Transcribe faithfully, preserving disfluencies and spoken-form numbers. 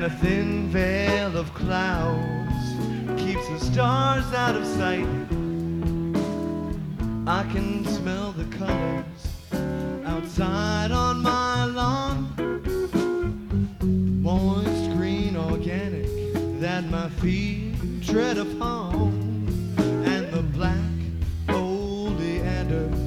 and a thin veil of clouds keeps the stars out of sight. I can smell the colors outside on my lawn, moist green organic that my feet tread upon, and the black oleander